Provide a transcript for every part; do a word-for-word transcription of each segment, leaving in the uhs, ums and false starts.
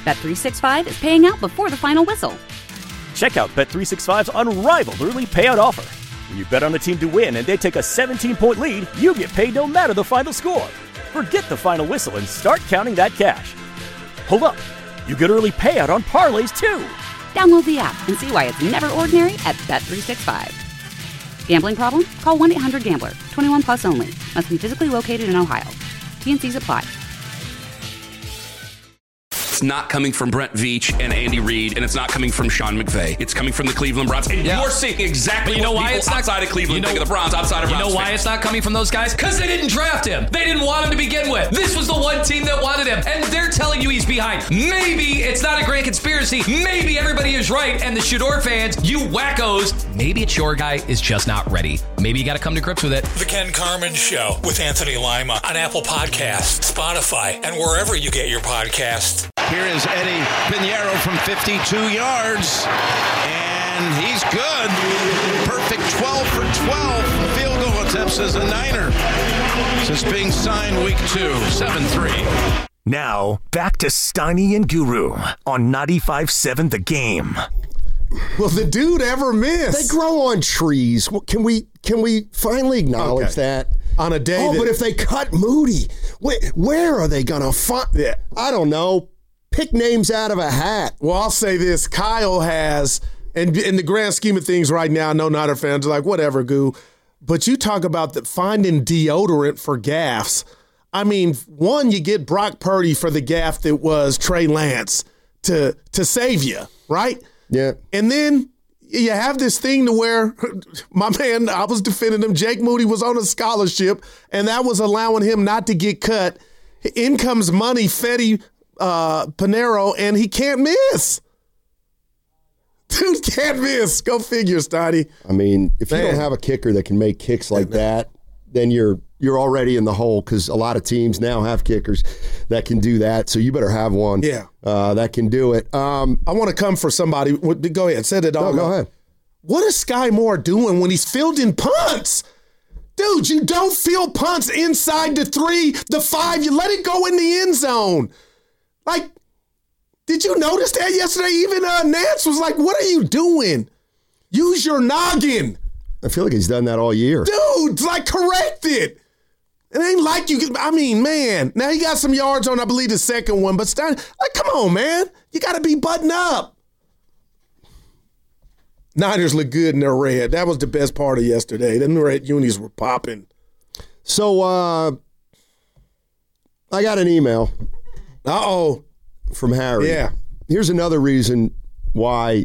Bet three sixty-five is paying out before the final whistle. Check out Bet three sixty-five's unrivaled early payout offer. When you bet on a team to win and they take a seventeen-point lead, you get paid no matter the final score. Forget the final whistle and start counting that cash. Hold up. You get early payout on parlays, too. Download the app and see why it's never ordinary at Bet three sixty-five. Gambling problem? Call one eight hundred gambler. twenty-one plus only. Must be physically located in Ohio. T and Cs apply. It's not coming from Brent Veach and Andy Reid, and it's not coming from Sean McVay. It's coming from the Cleveland Browns. And yeah. you're seeing exactly you know what why people it's not, outside of Cleveland you know, think of the Browns, outside of You Browns know why fans. it's not coming from those guys? Because they didn't draft him. They didn't want him to begin with. This was the one team that wanted him, and they're telling you he's behind. Maybe it's not a grand conspiracy. Maybe everybody is right, and the Shador fans, you wackos, maybe it's your guy is just not ready. Maybe you got to come to grips with it. The Ken Carman Show with Anthony Lima on Apple Podcasts, Spotify, and wherever you get your podcasts. Here is Eddie Pinheiro from fifty-two yards, and he's good. Perfect twelve for twelve field goal attempts as a Niner since being signed week two, seven three. Now, back to Steiny and Guru on ninety-five seven The Game. Will the dude ever miss? They grow on trees. Well, can we can we finally acknowledge okay. that? On a day Oh, that... but if they cut Moody, where, where are they going to find... Yeah. I don't know. Pick names out of a hat. Well, I'll say this. Kyle has, and in the grand scheme of things right now, no Niner fans are like, whatever, Goo. But you talk about the, finding deodorant for gaffes. I mean, one, you get Brock Purdy for the gaff that was Trey Lance to to save you, right? Yeah. And then you have this thing to where, my man, I was defending him, Jake Moody was on a scholarship, and that was allowing him not to get cut. In comes money, Fetty uh, Pinheiro, and he can't miss. Dude can't miss. Go figure, Stoddy. I mean, if man. you don't have a kicker that can make kicks like that, then you're you're already in the hole, because a lot of teams now have kickers that can do that. So you better have one yeah. uh, that can do it. Um, I want to come for somebody. Go ahead. Say it all. No, go ahead. What is Sky Moore doing when he's fielding punts? Dude, you don't field punts inside the three, the five. You let it go in the end zone. Like, did you notice that yesterday? Even uh, Nance was like, what are you doing? Use your noggin. I feel like he's done that all year. Dude, like, correct it. It ain't like you can, I mean, man. Now he got some yards on, I believe, the second one, but Stein, like, come on, man. You got to be buttoned up. Niners look good in their red. That was the best part of yesterday. Them red unis were popping. So, uh, I got an email. Uh-oh. From Harry. Yeah. Here's another reason why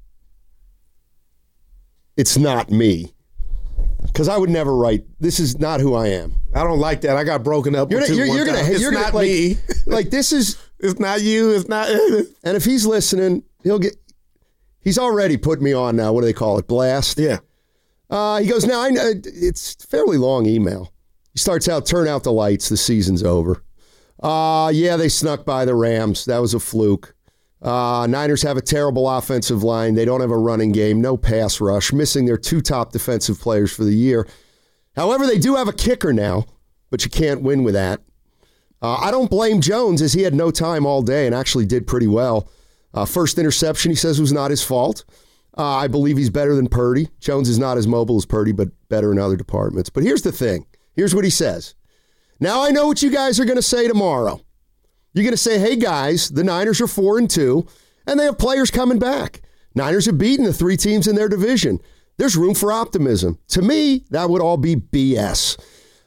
it's not me. Because I would never write, this is not who I am. I don't like that. I got broken up you're with not, two you're, one you're gonna, time. It's you're not gonna, like, me. Like, this is... It's not you. It's not... And if he's listening, he'll get... He's already put me on now. What do they call it? Blast? Yeah. Uh, he goes, now, I know, it's a fairly long email. He starts out, turn out the lights. The season's over. Uh, yeah, they snuck by the Rams. That was a fluke. Uh, Niners have a terrible offensive line. They don't have a running game, no pass rush, missing their two top defensive players for the year. However, they do have a kicker now, but you can't win with that. Uh, I don't blame Jones, as he had no time all day and actually did pretty well. Uh, first interception, he says, was not his fault. Uh, I believe he's better than Purdy. Jones is not as mobile as Purdy, but better in other departments. But here's the thing. Here's what he says. Now I know what you guys are going to say tomorrow. You're going to say, hey, guys, the Niners are four and two, and they have players coming back. Niners have beaten the three teams in their division. There's room for optimism. To me, that would all be B S.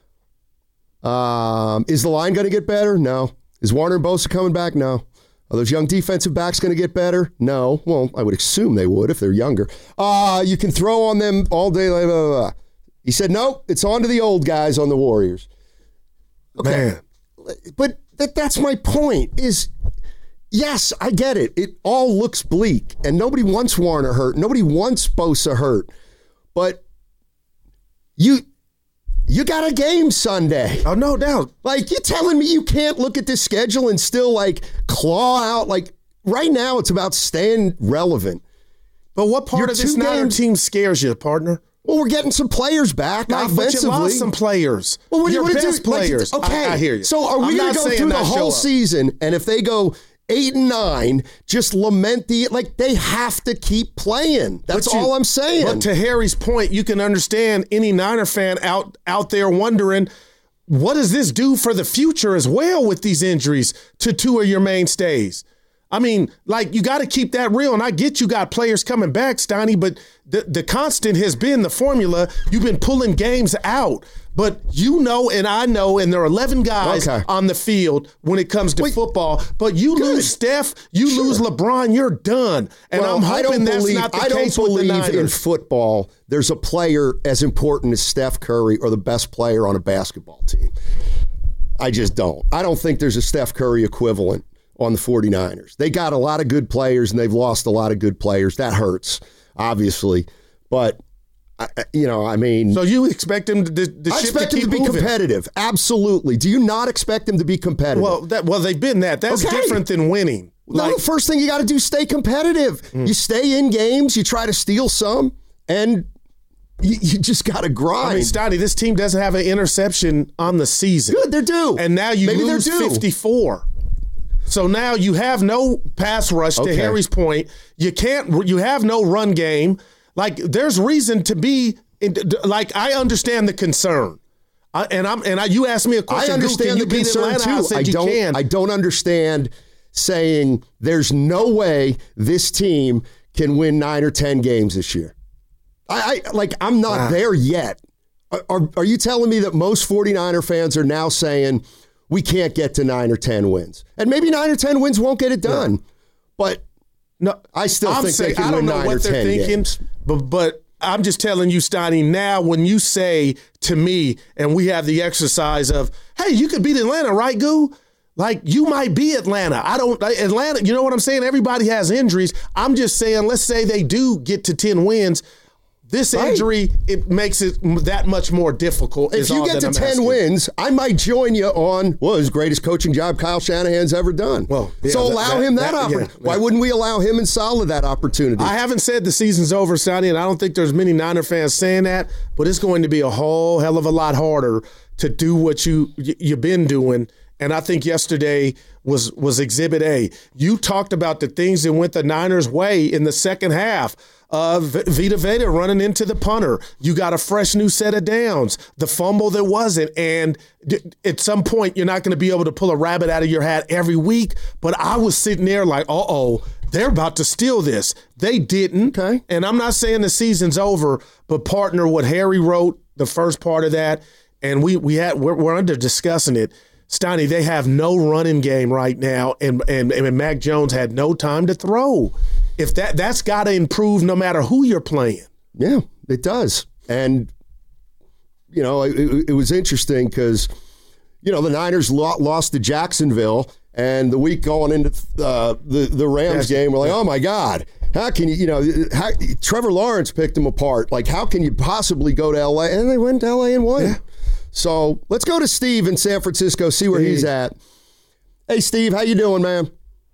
Um, is the line going to get better? No. Is Warner and Bosa coming back? No. Are those young defensive backs going to get better? No. Well, I would assume they would if they're younger. Uh, you can throw on them all day. Blah, blah, blah. He said, nope, it's on to the old guys on the Warriors. Okay. Man. But that, that's my point is, yes, I get it. It all looks bleak, and nobody wants Warner hurt. Nobody wants Bosa hurt. But you... You got a game Sunday. Oh, no doubt. Like, you telling me you can't look at this schedule and still, like, claw out? Like, right now it's about staying relevant. But what part Your of this Niner team scares you, partner? Well, we're getting some players back no, offensively. But you lost some players. Well, what Your do you want best to do? players. Like, okay. I, I hear you. So are we going to go through the whole season, and if they go eight and nine, just lament the like they have to keep playing. That's But you- all I'm saying. But to Harry's point, you can understand any Niner fan out out there wondering, what does this do for the future as well with these injuries to two of your mainstays? I mean, like, you got to keep that real. And I get you got players coming back, Steiny, but the, the constant has been the formula. You've been pulling games out. But you know and I know, and there are eleven guys Okay. on the field when it comes to Wait. football. But you Good. lose Steph, you Sure. lose LeBron, you're done. And Well, I'm I hoping don't that's believe, not the I don't case with the believe in Niners. football there's a player as important as Steph Curry or the best player on a basketball team. I just don't. I don't think there's a Steph Curry equivalent on the 49ers. They got a lot of good players, and they've lost a lot of good players. That hurts, obviously. But, I- you know, I mean... So you expect him to, the, the I ship expect to him keep to be moving. competitive. Absolutely. Do you not expect him to be competitive? Well, that, well, they've been that. That's Okay. different than winning. No, Like, the first thing you got to do is stay competitive. You stay in games, you try to steal some, and you, you just got to grind. I mean, Stoddy, this team doesn't have an interception on the season. Good, they're due. And now you Maybe lose they're due. fifty-four. So now you have no pass rush, to Okay. Harry's point. You can't. You have no run game. Like, there's reason to be. Like, I understand the concern. I, and I'm and I, you asked me a I question. understand can you the beat concern Atlanta? too. I said I you don't. can. I don't understand saying there's no way this team can win nine or ten games this year. I, I like. I'm not Ah. there yet. Are, are are you telling me that most 49er fans are now saying we can't get to nine or ten wins, and maybe nine or ten wins won't get it done, but No, I still I'm think saying, they can I don't win know nine what or they're ten thinking, games. but but I'm just telling you, Steiny, now when you say to me, and we have the exercise of, hey, you could beat Atlanta, right, Goo? Like, you might be Atlanta. I don't, Atlanta, you know what I'm saying? Everybody has injuries. I'm just saying, let's say they do get to ten wins. This Right. injury, it makes it that much more difficult. If is you all get that to I'm ten asking. wins, I might join you on what was the greatest coaching job Kyle Shanahan's ever done. Well, yeah, so that- allow that- him that, that- yeah, opportunity. Why yeah. wouldn't we allow him and Saleh that opportunity? I haven't said the season's over, Sonny, and I don't think there's many Niner fans saying that, but it's going to be a whole hell of a lot harder to do what you y- you've been doing. And I think yesterday was was Exhibit A. You talked about the things that went the Niners' way in the second half. Uh, v- Vita Veda running into the punter. You got a fresh new set of downs. The fumble that wasn't. And d- at some point, you're not going to be able to pull a rabbit out of your hat every week. But I was sitting there like, uh-oh, they're about to steal this. They didn't. Okay. And I'm not saying the season's over, but partner, what Harry wrote, the first part of that, and we we had we're, we're under discussing it. Steiny, they have no running game right now, and and, and Mac Jones had no time to throw. If that that's got to improve, no matter who you're playing. Yeah, it does. And, you know, it, it was interesting because, you know, the Niners lo- lost to Jacksonville, and the week going into uh, the, the Rams Yes. game, we're like, oh, my God. How can you, you know, how, Trevor Lawrence picked them apart. Like, how can you possibly go to L A? And they went to L A and won. Yeah. So let's go to Steve in San Francisco, see where Hey. he's at. Hey, Steve, how you doing, man?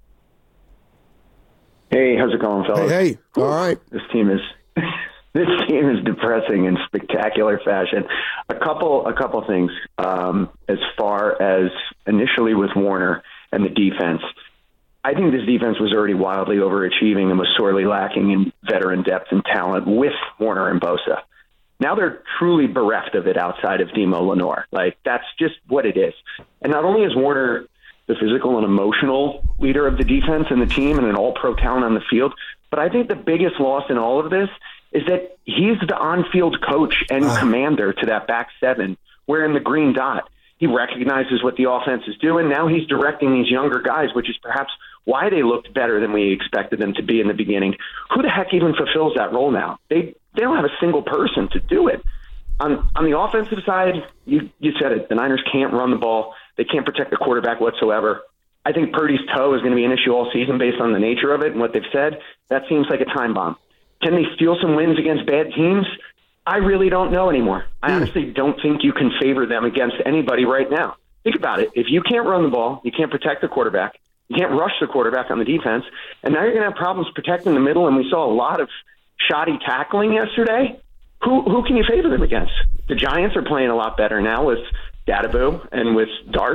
Hey, how's it going, fellas? Hey, hey. All right. This team is this team is depressing in spectacular fashion. A couple, a couple things. Um, as far as initially with Warner and the defense, I think this defense was already wildly overachieving and was sorely lacking in veteran depth and talent with Warner and Bosa. Now they're truly bereft of it outside of Demo Lenore. Like, that's just what it is. And not only is Warner the physical and emotional leader of the defense and the team and an all-pro talent on the field, but I think the biggest loss in all of this is that he's the on-field coach and Uh. commander to that back seven wearing the green dot. He recognizes what the offense is doing. Now he's directing these younger guys, which is perhaps why they looked better than we expected them to be in the beginning. Who the heck even fulfills that role now? They they don't have a single person to do it. On on the offensive side, you, you said it. The Niners can't run the ball. They can't protect the quarterback whatsoever. I think Purdy's toe is going to be an issue all season based on the nature of it and what they've said. That seems like a time bomb. Can they steal some wins against bad teams? I really don't know anymore. I honestly don't think you can favor them against anybody right now. Think about it. If you can't run the ball, you can't protect the quarterback, you can't rush the quarterback on the defense, and now you're going to have problems protecting the middle, and we saw a lot of shoddy tackling yesterday. Who who can you favor them against? The Giants are playing a lot better now with Dadaboo and with Dart.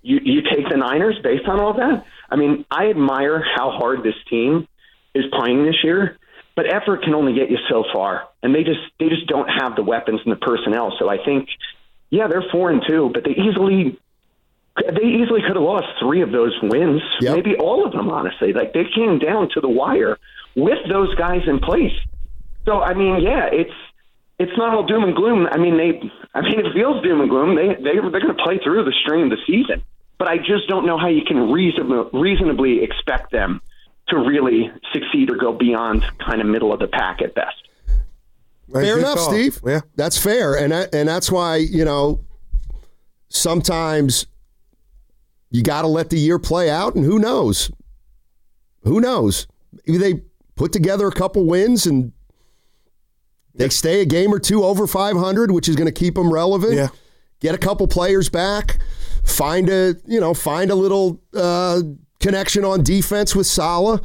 you, you take the Niners based on all that? I mean, I admire how hard this team is playing this year, but effort can only get you so far, and they just they just don't have the weapons and the personnel. So I think, yeah, they're four and two, but they easily they easily could have lost three of those wins, yep. maybe all of them. Honestly, like they came down to the wire with those guys in place. So I mean, yeah, it's it's not all doom and gloom. I mean, they I mean it feels doom and gloom. They they they're going to play through the strain of the season, but I just don't know how you can reason, reasonably expect them to really succeed or go beyond kind of middle of the pack at best. Fair enough, call. Steve. Yeah, that's fair, and I, and that's why, you know, sometimes you got to let the year play out, and who knows? Who knows? Maybe they put together a couple wins and they stay a game or two over five hundred, which is going to keep them relevant. Yeah. Get a couple players back, find a you know find a little. Uh, connection on defense with Saleh.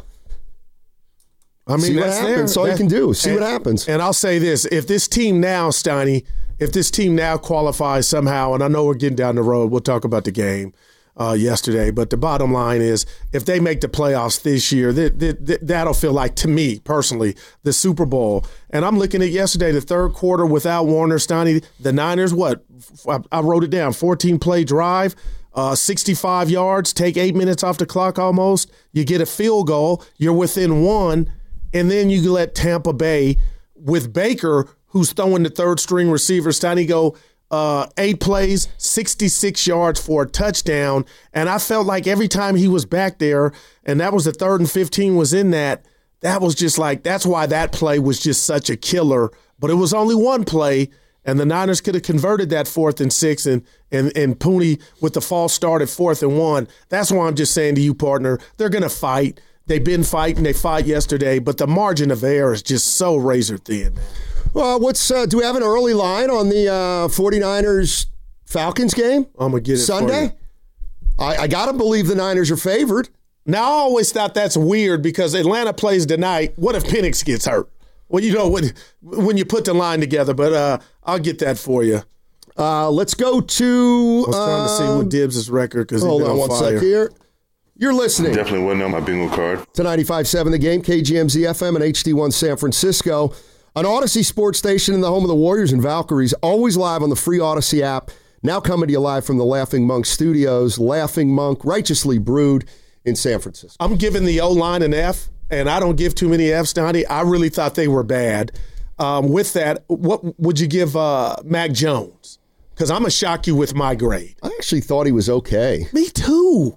I mean, see what that's happens. there. That's all you can do. See and, what happens. And I'll say this: if this team now, Steiny, if this team now qualifies somehow, and I know we're getting down the road, we'll talk about the game uh, yesterday. But the bottom line is, if they make the playoffs this year, that, that, that'll feel like, to me personally, the Super Bowl. And I'm looking at yesterday, the third quarter without Warner, Steiny, the Niners. What I, I wrote it down: fourteen play drive. Uh, sixty-five yards, take eight minutes off the clock almost. You get a field goal. You're within one. And then you let Tampa Bay, with Baker, who's throwing the third-string receiver, Steiny, go uh, eight plays, sixty-six yards for a touchdown. And I felt like every time he was back there, and that was the third and fifteen was in that, that was just like, that's why that play was just such a killer. But it was only one play. And the Niners could have converted that fourth and six, and and and Pooney with the false start at fourth and one. That's why I'm just saying to you, partner, they're going to fight. They've been fighting. They fought yesterday, but the margin of error is just so razor thin. Well, what's uh, do we have an early line on the uh, 49ers Falcons game? I'm going to get it Sunday? for you. I, I got to believe the Niners are favored. Now, I always thought that's weird because Atlanta plays tonight. What if Penix gets hurt? Well, you know, when, when you put the line together, but uh, I'll get that for you. Uh, let's go to... I was trying uh, to see what Dibs' record because hold he's on on one fire. sec here. You're listening. Definitely wouldn't know my bingo card. To ninety-five point seven The Game, K G M Z F M and H D one San Francisco. An Odyssey sports station in the home of the Warriors and Valkyries, always live on the free Odyssey app. Now coming to you live from the Laughing Monk Studios. Laughing Monk, righteously brewed in San Francisco. I'm giving the O-line an F, and I don't give too many Fs, Donnie. I really thought they were bad. Um, with that, what would you give uh, Mac Jones? Because I'm going to shock you with my grade. I actually thought he was okay. Me too.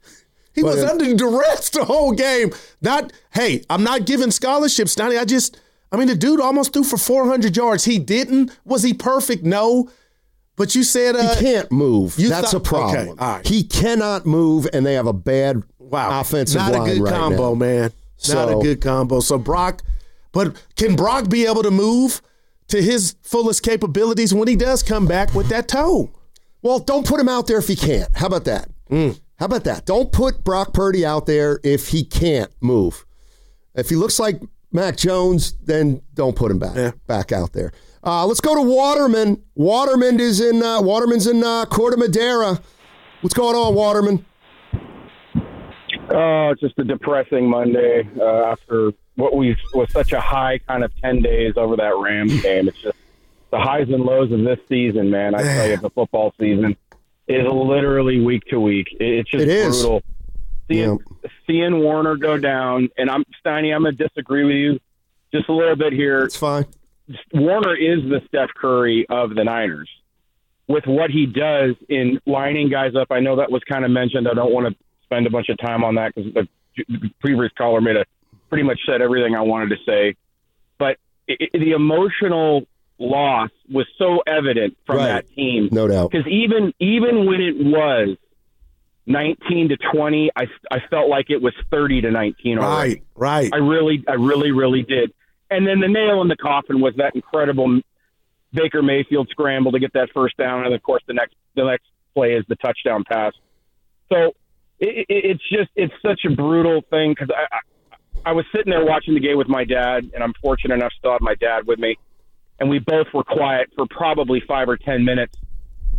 He But, was uh, under duress the whole game. Not, hey, I'm not giving scholarships, Donnie. I just, I mean, the dude almost threw for four hundred yards. He didn't. Was he perfect? No. But you said uh, he can't move. you That's thought- a problem. okay, all right. He cannot move, and they have a bad wow, offensive not line a good right combo, now. man. Not So- a good combo. So Brock, but can Brock be able to move to his fullest capabilities when he does come back with that toe? Well, don't put him out there if he can't. How about that? Mm. How about that? Don't put Brock Purdy out there if he can't move. If he looks like Mac Jones, then don't put him back Yeah. back out there. Uh, let's go to Waterman. Waterman is in. Uh, Waterman's in uh, Corte Madera. What's going on, Waterman? Oh, it's just a depressing Monday uh, after what we was such a high kind of ten days over that Rams game. It's just the highs and lows of this season, man. I tell you, the football season is literally week to week. It's just It is. brutal. Seeing, seeing Warner go down, and I'm Steiny, I'm going to disagree with you just a little bit here. It's fine. Warner is the Steph Curry of the Niners with what he does in lining guys up. I know that was kind of mentioned. I don't want to spend a bunch of time on that because the previous caller made a pretty much said everything I wanted to say. But it, it, the emotional loss was so evident from Right. that team. No doubt. Because even even when it was nineteen to twenty, I, I felt like it was thirty to nineteen already. Right, right. I really, I really, really did. And then the nail in the coffin was that incredible Baker Mayfield scramble to get that first down, and of course the next the next play is the touchdown pass. So it, it, it's just it's such a brutal thing because I, I I was sitting there watching the game with my dad, and I'm fortunate enough to still have my dad with me, and we both were quiet for probably five or ten minutes.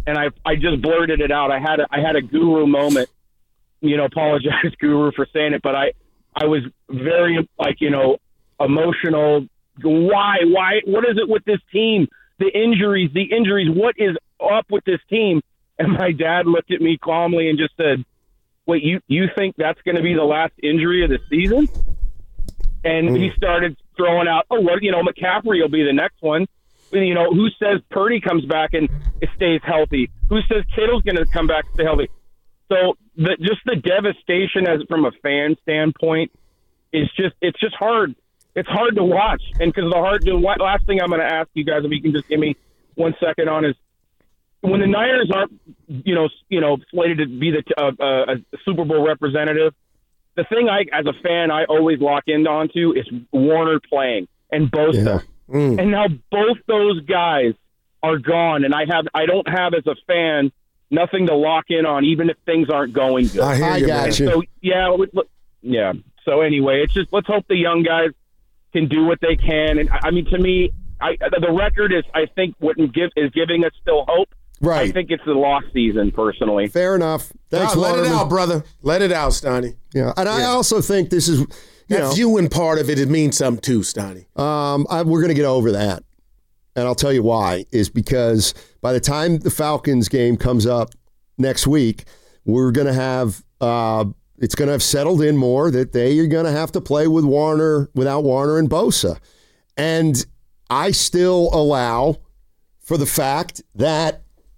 and I I just blurted it out. I had a, I had a guru moment. You know, apologize, guru, for saying it, but I I was very like you know emotional. Why why what is it with this team? The injuries, the injuries. What is up with this team? And my dad looked at me calmly and just said, "Wait, you you think that's going to be the last injury of the season?" And mm. he started throwing out, "Oh, well, you know, McCaffrey will be the next one." You know, who says Purdy comes back and stays healthy? Who says Kittle's going to come back and stay healthy? So the, just the devastation as from a fan standpoint is just it's just hard. It's hard to watch, and because the hard. The last thing I'm going to ask you guys, if you can just give me one second on, is when the Niners aren't, you know, you know, slated to be the uh, uh, a Super Bowl representative. The thing I, as a fan, I always lock in onto is Warner playing and Bosa, yeah. mm. and now both those guys are gone, and I have I don't have as a fan nothing to lock in on, even if things aren't going good. I, hear I you, got man. you. So yeah, yeah. So anyway, it's just let's hope the young guys can do what they can. And I mean, to me, I, the record is, I think, what give, is giving us still hope. Right. I think it's the lost season, personally. Fair enough. Thanks, ah, let it out, brother. Let it out, Stoney. Yeah, and yeah. I also think this is, you that know, viewing part of it, it means something too, Stoney. Um, I, we're going to get over that, and I'll tell you why. Is because by the time the Falcons game comes up next week, we're going to have. Uh, It's going to have settled in more that they are going to have to play with Warner, without Warner and Bosa. And I still allow for the fact that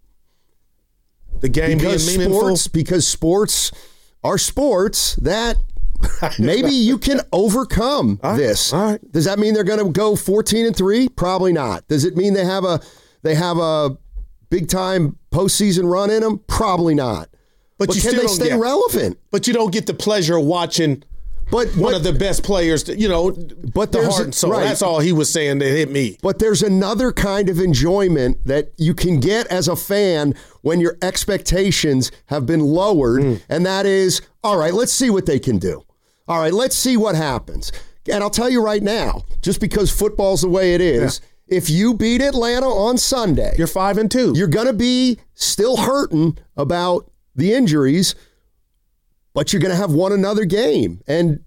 the game being meaningful, sports, because sports are sports, that maybe you can overcome all right, this. all right. Does that mean they're going to go fourteen and three? Probably not. Does it mean they have a they have a big time postseason run in them? Probably not. But, but you can still they stay get, relevant? But you don't get the pleasure of watching but, one but, of the best players, to, you know, but the heart and soul. Right. That's all he was saying that hit me. But there's another kind of enjoyment that you can get as a fan when your expectations have been lowered, mm. and that is, all right, let's see what they can do. All right, let's see what happens. And I'll tell you right now, just because football's the way it is, yeah. if you beat Atlanta on Sunday, you're five and two. You're going to be still hurting about the injuries, but you're going to have won another game. And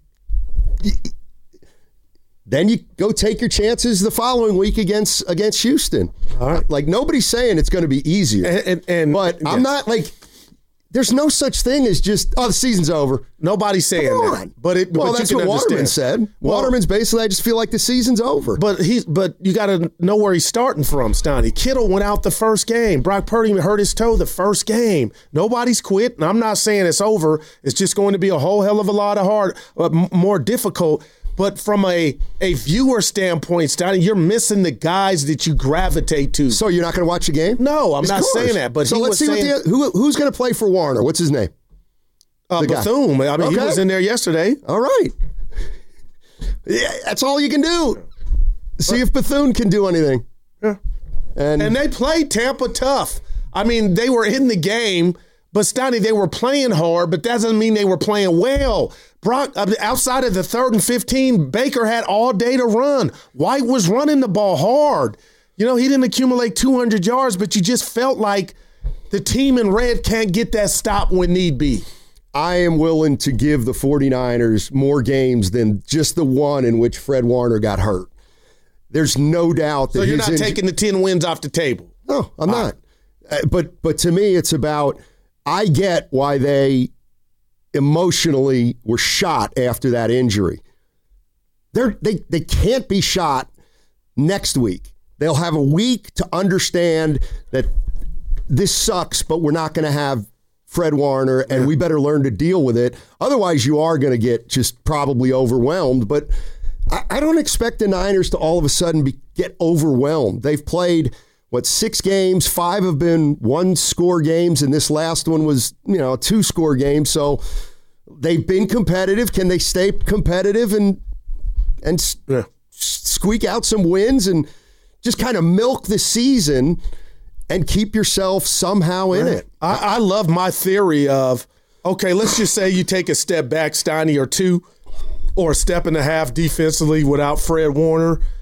then you go take your chances the following week against against Houston. All right. Like, nobody's saying it's going to be easier. And, and, and But yes. I'm not like, there's no such thing as just, oh, the season's over. Nobody's saying that. But it, well, but that's you can what understand. Waterman said. Well, Waterman's basically, I just feel like the season's over. But he's but you got to know where he's starting from, Stoney. Kittle went out the first game. Brock Purdy hurt his toe the first game. Nobody's quit. And I'm not saying it's over. It's just going to be a whole hell of a lot of hard, uh, more difficult. But from a, a viewer standpoint, Stoney, you're missing the guys that you gravitate to. So you're not going to watch the game? No, I'm of not course. saying that. But so he let's was see saying, what the, who, who's going to play for Warner. What's his name? Uh, Bethune. I mean, okay. He was in there yesterday. All right. Yeah, that's all you can do. See but, if Bethune can do anything. Yeah. And, and they played Tampa tough. I mean, they were in the game, but Stoney, they were playing hard, but that doesn't mean they were playing well. Brock, outside of the third and fifteen, Baker had all day to run. White was running the ball hard. You know, he didn't accumulate two hundred yards, but you just felt like the team in red can't get that stop when need be. I am willing to give the 49ers more games than just the one in which Fred Warner got hurt. There's no doubt that So you're his not inj- taking the ten wins off the table? No, I'm All not. Right. Uh, but but to me, it's about, I get why they emotionally were shot after that injury. They're, they they can't be shot next week. They'll have a week to understand that this sucks, but we're not going to have Fred Warner, and yeah. we better learn to deal with it. Otherwise, you are going to get just probably overwhelmed. But I, I don't expect the Niners to all of a sudden be, get overwhelmed. They've played, what, six games? Five have been one-score games, and this last one was, you know, a two-score game. So they've been competitive. Can they stay competitive and and yeah. squeak out some wins and just kind of milk the season and keep yourself somehow in right. it? I, I love my theory of, okay, let's just say you take a step back, Stoney, or two, or a step and a half defensively without Fred Warner.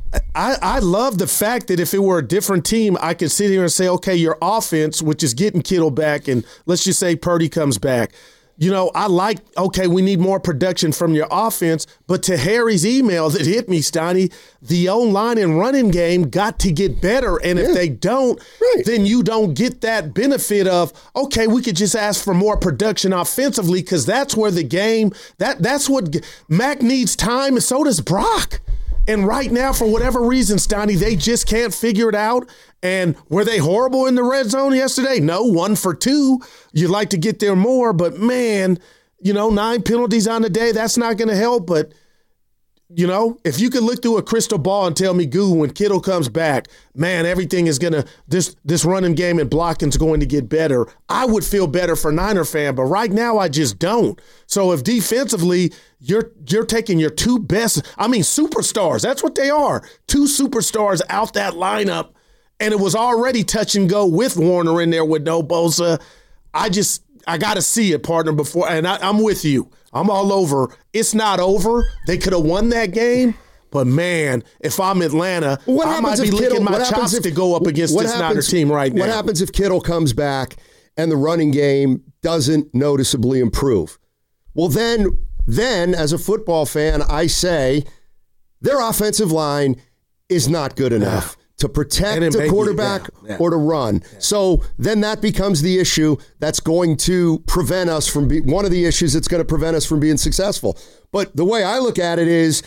I, I love the fact that if it were a different team, I could sit here and say, okay, your offense, which is getting Kittle back, and let's just say Purdy comes back. You know, I like, okay, we need more production from your offense, but to Harry's email that hit me, Steiny, the O-line and running game got to get better, and yeah. if they don't, right. then you don't get that benefit of, okay, we could just ask for more production offensively because that's where the game, that that's what, Mac needs time, and so does Brock. And right now, for whatever reason, Steiny, they just can't figure it out. And were they horrible in the red zone yesterday? No, one for two. You'd like to get there more, but man, you know, nine penalties on the day, that's not going to help. But, you know, if you could look through a crystal ball and tell me, Goo, when Kittle comes back, man, everything is going to, this this running game and blocking is going to get better, I would feel better for Niner fan. But right now, I just don't. So if defensively, you're you're taking your two best, I mean, superstars, that's what they are, two superstars out that lineup, and it was already touch and go with Warner in there with no Bosa. I just, I got to see it, partner, before, and I, I'm with you. I'm all over. It's not over. They could have won that game, but man, if I'm Atlanta, what I might be licking Kittle, my chops if, to go up against this happens, Niner team right now. What happens if Kittle comes back and the running game doesn't noticeably improve? Well, then, then as a football fan, I say their offensive line is not good enough. Yeah. To protect the quarterback yeah, yeah. or to run. Yeah. So then that becomes the issue that's going to prevent us from being, one of the issues that's going to prevent us from being successful. But the way I look at it is,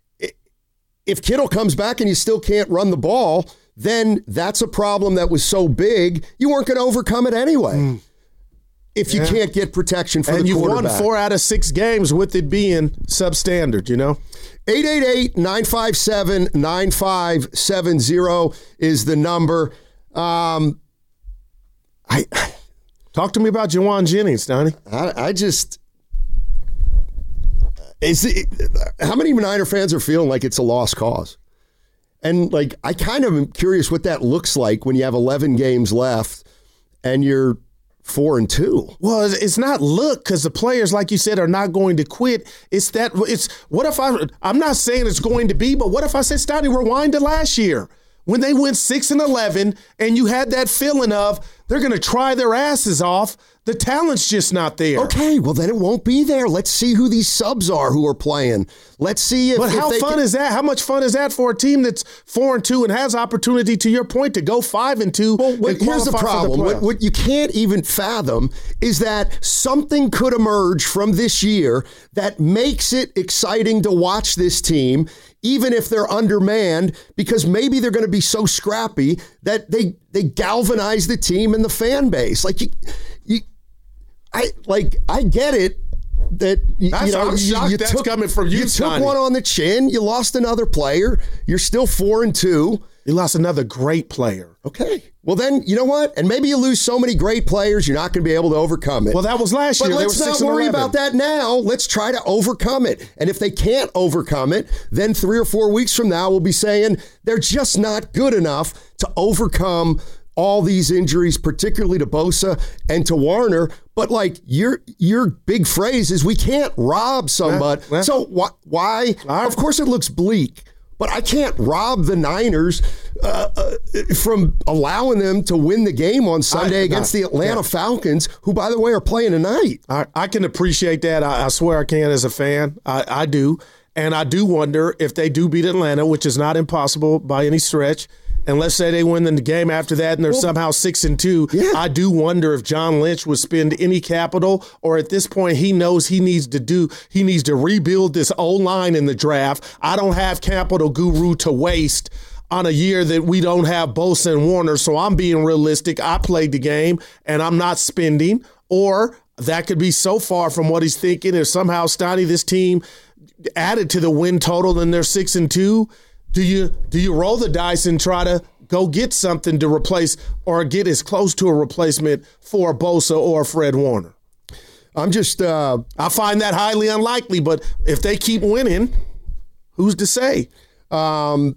if Kittle comes back and you still can't run the ball, then that's a problem that was so big, you weren't going to overcome it anyway. Mm. If you yeah. can't get protection for and the quarterback. And you've won four out of six games with it being substandard, you know? eight eight eight, nine five seven, nine five seven zero is the number. Um, I Talk to me about Jauan Jennings, Donnie. I, I just... Is it, how many Niner fans are feeling like it's a lost cause? And, like, I kind of am curious what that looks like when you have eleven games left and you're Four and two. Well, it's not look because the players, like you said, are not going to quit. It's that it's what if I I'm not saying it's going to be, but what if I said, Stoddy, rewind to last year when they went six and eleven and you had that feeling of they're going to try their asses off. The talent's just not there. Okay, well then it won't be there. Let's see who these subs are who are playing. Let's see if. But how if fun can... is that? How much fun is that for a team that's four and two and has opportunity, to your point, to go five and two? Well, what, here's the problem. The what, what you can't even fathom is that something could emerge from this year that makes it exciting to watch this team, even if they're undermanned, because maybe they're going to be so scrappy that they they galvanize the team and the fan base. Like you, you. I like. I get it that you, that's, you know I'm shocked you that's took, coming from you. You Sonny. took one on the chin. You lost another player. You're still four and two. You lost another great player. Okay. Well, then you know what? And maybe you lose so many great players, you're not going to be able to overcome it. Well, that was last but year. Let's they were not worry about that now. Let's try to overcome it. And if they can't overcome it, then three or four weeks from now, we'll be saying they're just not good enough to overcome all these injuries, particularly to Bosa and to Warner. But like your your big phrase is we can't rob somebody. Yeah, yeah. So wh- why? Right. Of course it looks bleak, but I can't rob the Niners uh, uh, from allowing them to win the game on Sunday I, against I, the Atlanta yeah. Falcons, who, by the way, are playing tonight. I, I can appreciate that. I, I swear I can as a fan. I, I do. And I do wonder if they do beat Atlanta, which is not impossible by any stretch, and let's say they win the game after that and they're well, somehow six and two, yeah. I do wonder if John Lynch would spend any capital, or at this point he knows he needs to do, he needs to rebuild this O-line in the draft. I don't have capital, Guru, to waste on a year that we don't have Bosa and Warner, so I'm being realistic. I played the game and I'm not spending, or that could be so far from what he's thinking. If somehow, Stoddy, this team added to the win total and they're six and two, Do you do you roll the dice and try to go get something to replace or get as close to a replacement for Bosa or Fred Warner? I'm just uh, I find that highly unlikely, but if they keep winning, who's to say? Um,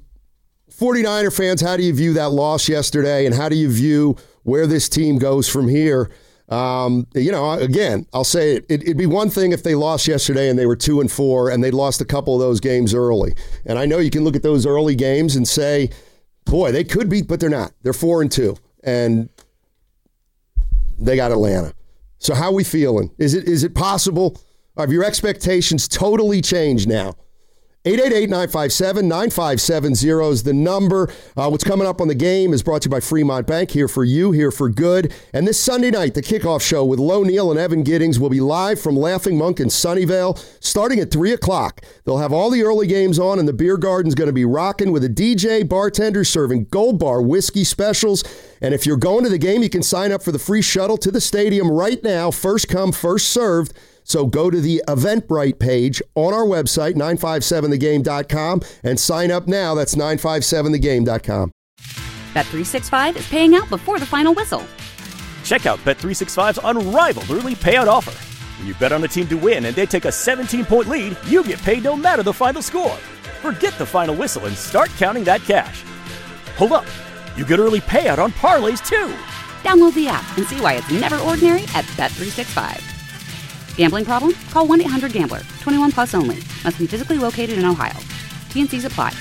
49er fans, how do you view that loss yesterday, and how do you view where this team goes from here? Um, you know, again, I'll say it, it, it'd be one thing if they lost yesterday and they were two and four and they lost a couple of those games early. And I know you can look at those early games and say, boy, they could beat, but they're not. They're four and two, and they got Atlanta. So how are we feeling? Is it is it possible? Have your expectations totally changed now? eight eight eight, nine five seven, nine five seven zero is the number. Uh, what's coming up on the game is brought to you by Fremont Bank, here for you, here for good. And this Sunday night, the kickoff show with Lo Neal and Evan Giddings will be live from Laughing Monk in Sunnyvale, starting at three o'clock. They'll have all the early games on, and the beer garden's going to be rocking with a D J, bartender serving Gold Bar whiskey specials. And if you're going to the game, you can sign up for the free shuttle to the stadium right now. First come, first served. So go to the Eventbrite page on our website, nine five seven the game dot com, and sign up now. That's nine five seven the game dot com. Bet three sixty-five is paying out before the final whistle. Check out Bet three sixty-five's unrivaled early payout offer. When you bet on a team to win and they take a seventeen-point lead, you get paid no matter the final score. Forget the final whistle and start counting that cash. Hold up. You get early payout on parlays, too. Download the app and see why it's never ordinary at Bet three sixty-five. Gambling problem? Call one eight hundred gambler. twenty-one plus only. Must be physically located in Ohio. T N Cs apply.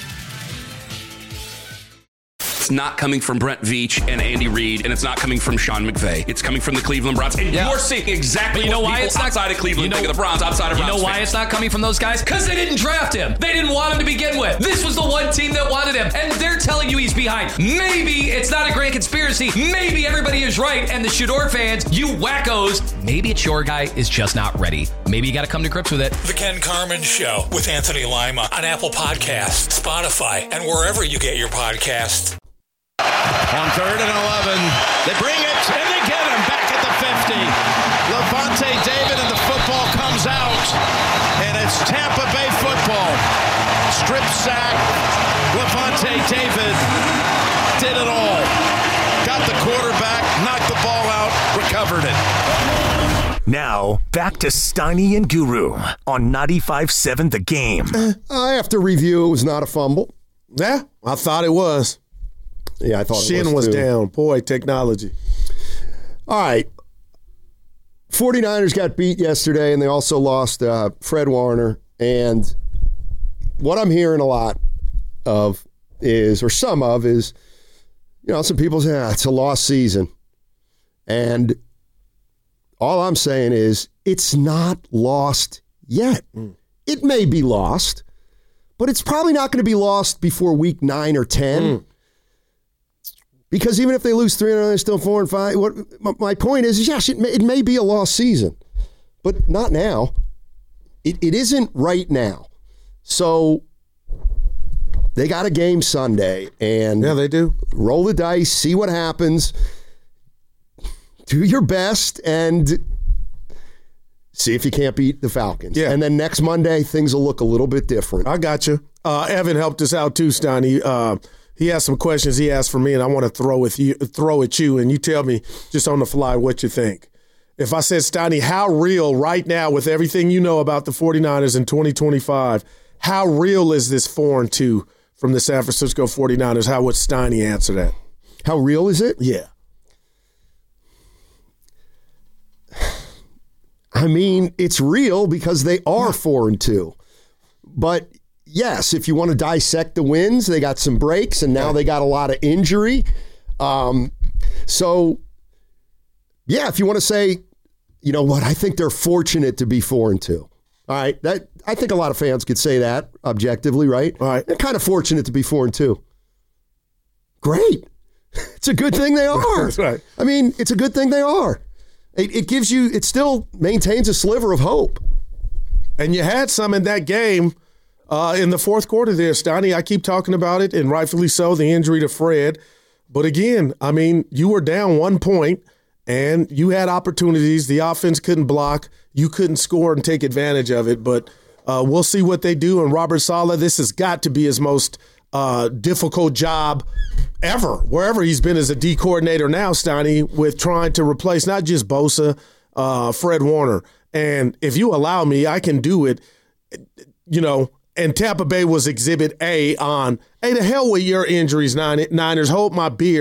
It's not coming from Brent Veach and Andy Reid, and it's not coming from Sean McVay. It's coming from the Cleveland Browns. And yeah. you're seeing exactly you know what why people it's not, outside of Cleveland you know, think of the Browns, outside of You Browns know why fans. it's not coming from those guys? Because they didn't draft him. They didn't want him to begin with. This was the one team that wanted him, and they're telling you he's behind. Maybe it's not a grand conspiracy. Maybe everybody is right, and the Shador fans, you wackos, maybe it's your guy is just not ready. Maybe you got to come to grips with it. The Ken Carman Show with Anthony Lima on Apple Podcasts, Spotify, and wherever you get your podcasts. On third and eleven, they bring it, and they get him back at the fifty. Lavonte David, and the football comes out, and it's Tampa Bay football. Strip sack, Lavonte David did it all. Got the quarterback, knocked the ball out, recovered it. Now, back to Steiny and Guru on ninety-five seven The Game. Uh, I have to review, it was not a fumble. Yeah, I thought it was. Yeah, I thought Shin it was, was too. down. Boy, technology. All right. 49ers got beat yesterday, and they also lost uh, Fred Warner. And what I'm hearing a lot of is, or some of, is, you know, some people say, ah, it's a lost season. And all I'm saying is, it's not lost yet. Mm. It may be lost, but it's probably not going to be lost before week nine or ten. Mm. Because even if they lose three and they're still four and five. What my point is, is yes, it may, it may be a lost season, but not now. It it isn't right now. So they got a game Sunday, and yeah, they do. Roll the dice, see what happens. Do your best, and see if you can't beat the Falcons. Yeah. And then next Monday, things will look a little bit different. I got you. Uh, Evan helped us out too, Steiny. Uh, He has some questions he asked for me, and I want to throw with you, throw at you, and you tell me just on the fly what you think. If I said, Steiny, how real right now with everything you know about the 49ers in twenty twenty-five, how real is this four and two from the San Francisco 49ers? How would Steiny answer that? How real is it? Yeah. I mean, it's real because they are four and two. But yes, if you want to dissect the wins, they got some breaks, and now they got a lot of injury. Um, so, yeah, if you want to say, you know what, I think they're fortunate to be four and two. All right, that I think a lot of fans could say that objectively, right? All right, they're kind of fortunate to be four and two. Great, it's a good thing they are. That's right. I mean, it's a good thing they are. It, it gives you, it still maintains a sliver of hope. And you had some in that game. Uh, in the fourth quarter there, Steiny, I keep talking about it, and rightfully so, the injury to Fred. But again, I mean, you were down one point, and you had opportunities. The offense couldn't block. You couldn't score and take advantage of it. But uh, we'll see what they do. And Robert Saleh, this has got to be his most uh, difficult job ever, wherever he's been as a D coordinator now, Steiny, with trying to replace not just Bosa, uh, Fred Warner. And if you allow me, I can do it, you know, and Tampa Bay was exhibit A on, hey, to hell with your injuries, Niners. Hold my beer.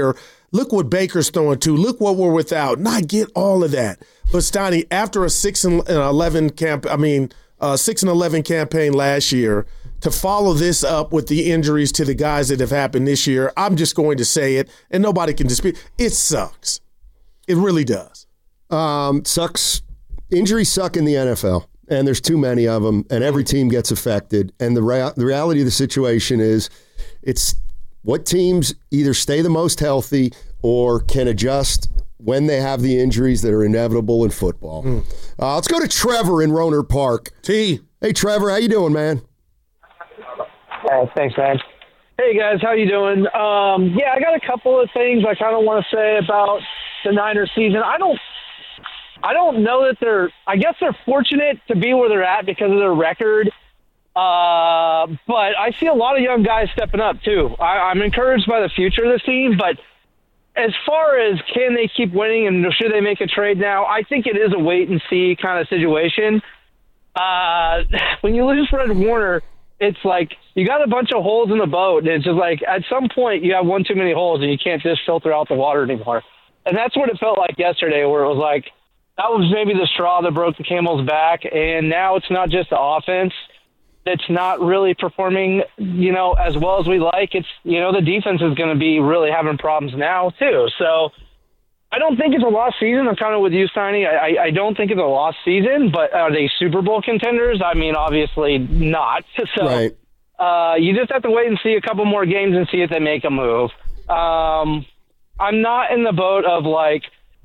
Look what Baker's throwing to. Look what we're without. And I get all of that. But Steiny, after a six and eleven camp, I mean, uh, six and eleven campaign last year, to follow this up with the injuries to the guys that have happened this year, I'm just going to say it, and nobody can dispute. It sucks. It really does. Um, sucks. Injuries suck in the N F L, and there's too many of them, and every team gets affected. And the rea- the reality of the situation is, it's what teams either stay the most healthy or can adjust when they have the injuries that are inevitable in football. Mm. Uh, let's go to Trevor in Roner Park. T. Hey, Trevor, how you doing, man? Oh, thanks, man. Hey, guys, how you doing? Um, yeah, I got a couple of things I kind of want to say about the Niners season. I don't I don't know that they're – I guess they're fortunate to be where they're at because of their record. Uh, but I see a lot of young guys stepping up, too. I, I'm encouraged by the future of this team, but as far as can they keep winning and should they make a trade now, I think it is a wait-and-see kind of situation. Uh, when you lose Fred Warner, it's like you got a bunch of holes in the boat, and it's just like at some point you have one too many holes and you can't just filter out the water anymore. And that's what it felt like yesterday, where it was like that was maybe the straw that broke the camel's back, and now it's not just the offense that's not really performing, you know, as well as we like. It's, you know, the defense is going to be really having problems now too. So I don't think it's a lost season. I'm kind of with you, Steiny. I, I don't think it's a lost season, but are they Super Bowl contenders? I mean, obviously not. So right. uh, you just have to wait and see a couple more games and see if they make a move. Um, I'm not in the boat of like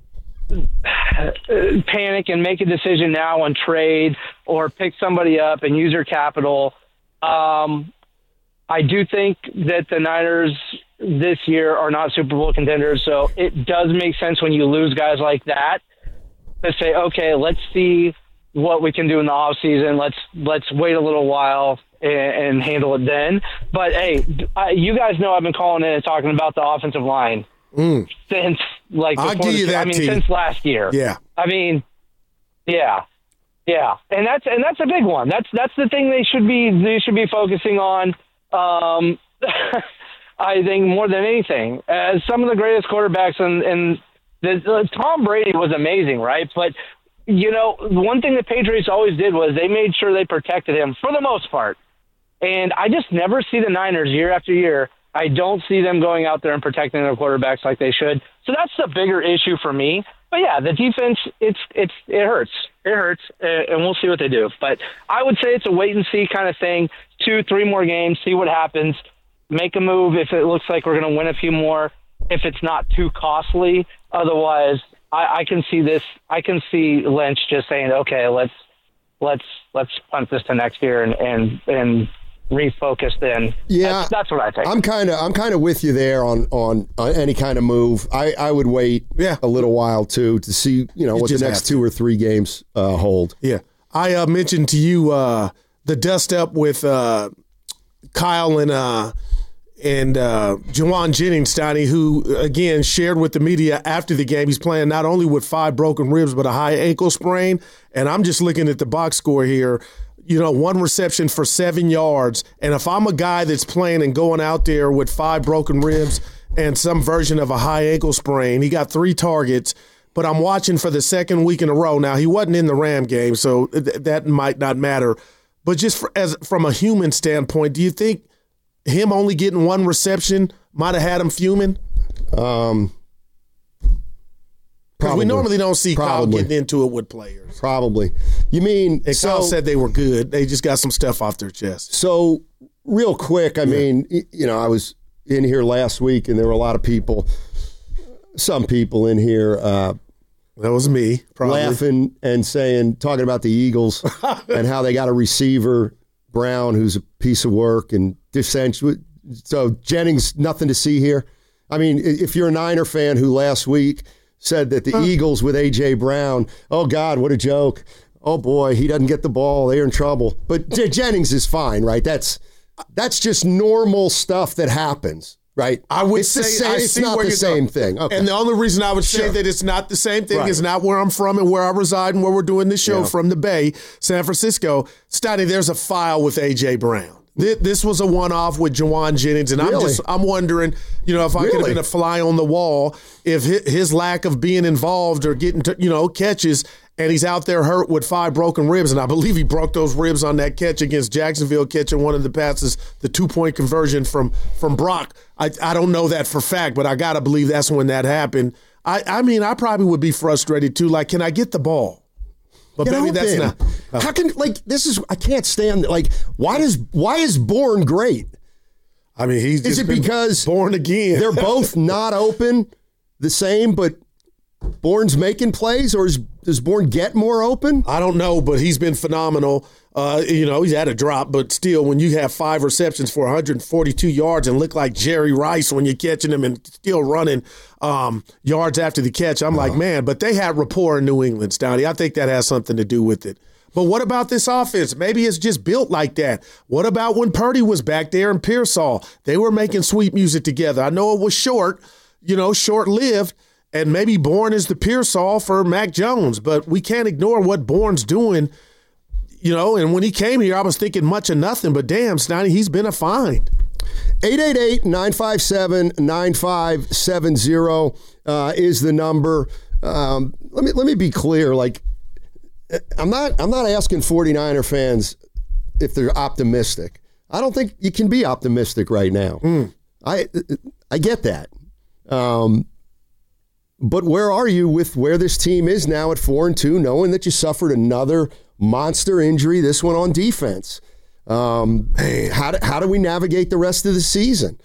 panic and make a decision now and trade or pick somebody up and use your capital. Um, I do think that the Niners this year are not Super Bowl contenders, so it does make sense when you lose guys like that to say, okay, let's see what we can do in the offseason. Let's let's wait a little while and, and handle it then. But, hey, I, you guys know I've been calling in and talking about the offensive line mm. since, like, I'll give you the, that, I mean, T. since last year. Yeah. I mean, yeah. Yeah, and that's and that's a big one. That's that's the thing they should be they should be focusing on. Um, I think more than anything, as some of the greatest quarterbacks and and the, uh, Tom Brady was amazing, right? But you know, one thing the Patriots always did was they made sure they protected him for the most part. And I just never see the Niners year after year. I don't see them going out there and protecting their quarterbacks like they should. So that's the bigger issue for me. But yeah, the defense, it's it's it hurts. It hurts, and we'll see what they do. But I would say it's a wait-and-see kind of thing. Two, three more games, see what happens. Make a move if it looks like we're going to win a few more, if it's not too costly. Otherwise, I, I can see this. I can see Lynch just saying, okay, let's let's let's punt this to next year and and, and refocus then. Yeah, that's, that's what I think. I'm kind of I'm kind of with you there on on, on any kind of move. I, I would wait yeah. a little while too to see you know you what the next two or three games uh, hold. Yeah, I uh, mentioned to you uh, the dust up with uh, Kyle and uh, and uh, Jawan Jennings, Steiny, who again shared with the media after the game. He's playing not only with five broken ribs but a high ankle sprain. And I'm just looking at the box score here. You know, one reception for seven yards. And if I'm a guy that's playing and going out there with five broken ribs and some version of a high ankle sprain, he got three targets, but I'm watching for the second week in a row. Now, he wasn't in the Ram game, so th- that might not matter. But just for, as from a human standpoint, do you think him only getting one reception might have had him fuming? Um, Because we normally don't see Probably. Kyle getting into it with players. Probably. You mean and so, Kyle said they were good. They just got some stuff off their chest. So real quick, I yeah. mean, you know, I was in here last week and there were a lot of people, some people in here. Uh, that was me, probably. Laughing and saying, talking about the Eagles and how they got a receiver, Brown, who's a piece of work, and dissension. So Jennings, nothing to see here. I mean, if you're a Niner fan who last week said that the huh. Eagles with A J. Brown, oh, God, what a joke. Oh, boy, he doesn't get the ball. They're in trouble. But J- Jennings is fine, right? That's that's just normal stuff that happens, right? I would it's say the same, I it's see not where the you're same going. thing. Okay. And the only reason I would say sure. that it's not the same thing right. is not where I'm from and where I reside and where we're doing this show yeah. from the Bay, San Francisco. Steiny, there's a file with A J. Brown. This was a one-off with Juwan Jennings, and really? I'm just I'm wondering, you know, if I really? could have been a fly on the wall, if his lack of being involved or getting to, you know, catches, and he's out there hurt with five broken ribs, and I believe he broke those ribs on that catch against Jacksonville, catching one of the passes, the two-point conversion from from Brock. I I don't know that for fact, but I gotta believe that's when that happened. I I mean, I probably would be frustrated too. Like, can I get the ball? But Get maybe that's open. not. Uh, How can like this is? I can't stand. Like, why does why is Bourne great? I mean, he's is just it been because born again? They're both not open, the same, but Bourne's making plays, or is, does Bourne get more open? I don't know, but he's been phenomenal. Uh, you know, he's had a drop, but still, when you have five receptions for one hundred forty-two yards and look like Jerry Rice when you're catching him and still running um, yards after the catch, I'm oh. like, man, but they had rapport in New England, Stoney. I think that has something to do with it. But what about this offense? Maybe it's just built like that. What about when Purdy was back there and Pearsall? They were making sweet music together. I know it was short, you know, short-lived, and maybe Bourne is the Pearsall for Mac Jones, but we can't ignore what Bourne's doing. You know, and when he came here, I was thinking much of nothing, but damn, Snotty, he's been a find. eight eight eight, nine five seven, nine five seven zero uh, is the number. Um, let me let me be clear. Like, I'm not I'm not asking 49er fans if they're optimistic. I don't think you can be optimistic right now. Mm. I I get that. Um, but where are you with where this team is now at four and two, knowing that you suffered another monster injury, this one on defense? Um, how do, how do we navigate the rest of the season?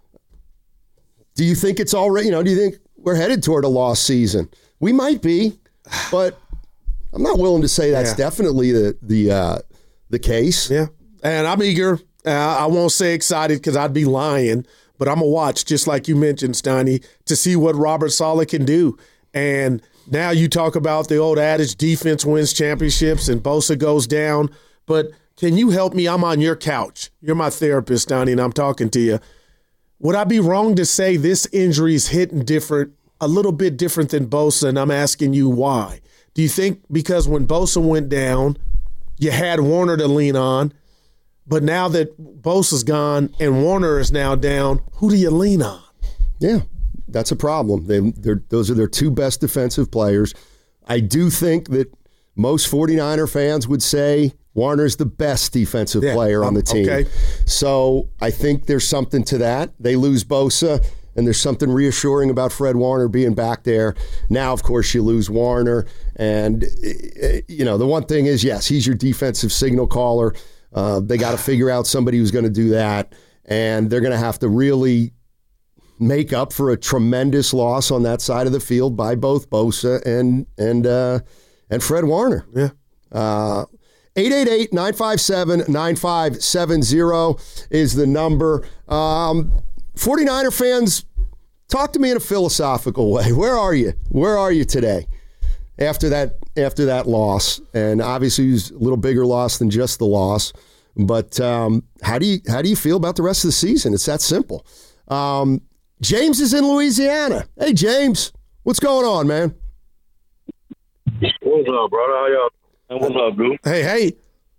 Do you think it's already, you know, do you think we're headed toward a lost season? We might be, but I'm not willing to say that's yeah. definitely the the uh, the case. Yeah, and I'm eager. Uh, I won't say excited because I'd be lying, but I'm going to watch, just like you mentioned, Steiny, to see what Robert Saleh can do. And now you talk about the old adage, defense wins championships and Bosa goes down. But can you help me? I'm on your couch. You're my therapist, Donnie, and I'm talking to you. Would I be wrong to say this injury is hitting different, a little bit different than Bosa, and I'm asking you why? Do you think because when Bosa went down, you had Warner to lean on, but now that Bosa's gone and Warner is now down, who do you lean on? Yeah. That's a problem. They, they're, those are their two best defensive players. I do think that most 49er fans would say Warner's the best defensive yeah, player on the team. Okay. So I think there's something to that. They lose Bosa, and there's something reassuring about Fred Warner being back there. Now, of course, you lose Warner. And, you know, the one thing is, yes, he's your defensive signal caller. Uh, they got to figure out somebody who's going to do that. And they're going to have to really make up for a tremendous loss on that side of the field by both Bosa and and uh, and Fred Warner. Yeah. Uh, eight eight eight, nine five seven, nine five seven zero is the number. Um, 49er fans, talk to me in a philosophical way. Where are you? Where are you today after that after that loss? And obviously it was a little bigger loss than just the loss. But um, how do you how do you feel about the rest of the season? It's that simple. Um, James is in Louisiana. Hey, James, what's going on, man? What's up, brother? How y'all? And what's up, dude? Hey, hey.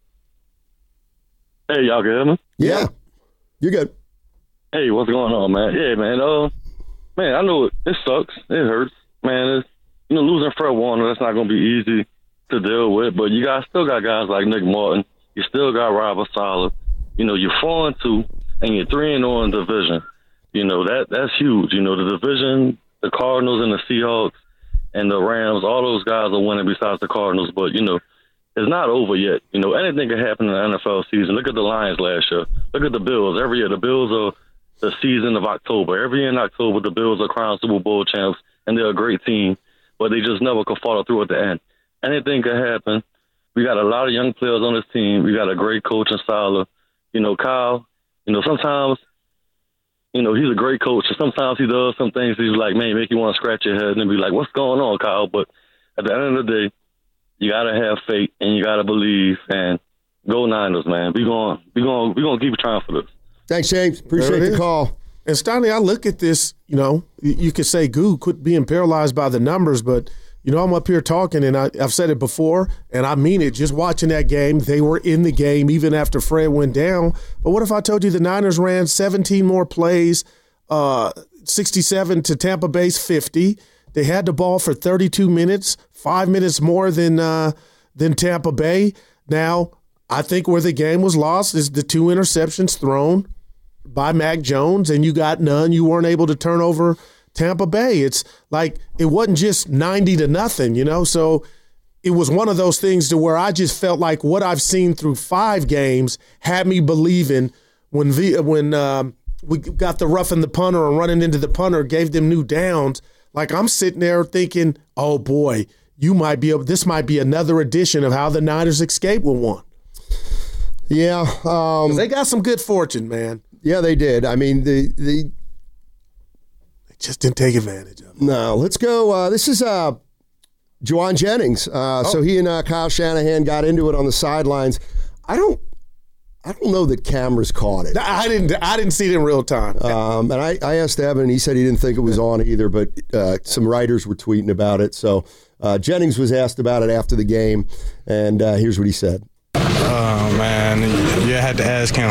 Hey, y'all can hear me? Yeah. You're good. Hey, what's going on, man? Yeah, man. Uh, man, I know it, it sucks. It hurts. Man, it's, you know, losing Fred Warner, that's not going to be easy to deal with. But you guys still got guys like Nick Martin. You still got Robert Saleh. You know, you're four and two, and you're three and zero in division. You know, that that's huge. You know, the division, the Cardinals and the Seahawks and the Rams, all those guys are winning besides the Cardinals. But, you know, it's not over yet. You know, anything can happen in the N F L season. Look at the Lions last year. Look at the Bills. Every year, the Bills are the season of October. Every year in October, the Bills are crowned Super Bowl champs, and they're a great team, but they just never could follow through at the end. Anything can happen. We got a lot of young players on this team. We got a great coach in Saleh. You know, Kyle, you know, sometimes, you know, he's a great coach. And sometimes he does some things he's like, man, make you want to scratch your head and be like, what's going on, Kyle? But at the end of the day, you got to have faith and you got to believe. And go Niners, man. We're going we gonna, we gonna keep trying for this. Thanks, James. Appreciate the call. And Stanley, I look at this, you know, you could say Goo quit being paralyzed by the numbers, but You know, I'm up here talking, and I, I've said it before, and I mean it. Just watching that game, they were in the game even after Fred went down. But what if I told you the Niners ran seventeen more plays, uh, sixty-seven to Tampa Bay's fifty. They had the ball for thirty-two minutes, five minutes more than uh, than Tampa Bay. Now, I think where the game was lost is the two interceptions thrown by Mac Jones, and you got none. You weren't able to turn over Tampa Bay. It's like it wasn't just ninety to nothing, you know? So it was one of those things to where I just felt like what I've seen through five games had me believing when v, when um, we got the roughing the punter and running into the punter, gave them new downs. Like I'm sitting there thinking, oh boy, you might be able, this might be another edition of how the Niners escape with one. Yeah. Um, they got some good fortune, man. Yeah, they did. I mean, the the just didn't take advantage of it. No, let's go. Uh, this is uh, Jauan Jennings. Uh, oh. So he and uh, Kyle Shanahan got into it on the sidelines. I don't, I don't know that cameras caught it. I didn't. I didn't see it in real time. Um, and I, I asked Evan, and he said he didn't think it was on either. But uh, some writers were tweeting about it. So uh, Jennings was asked about it after the game, and uh, here's what he said. Oh man, you had to ask him.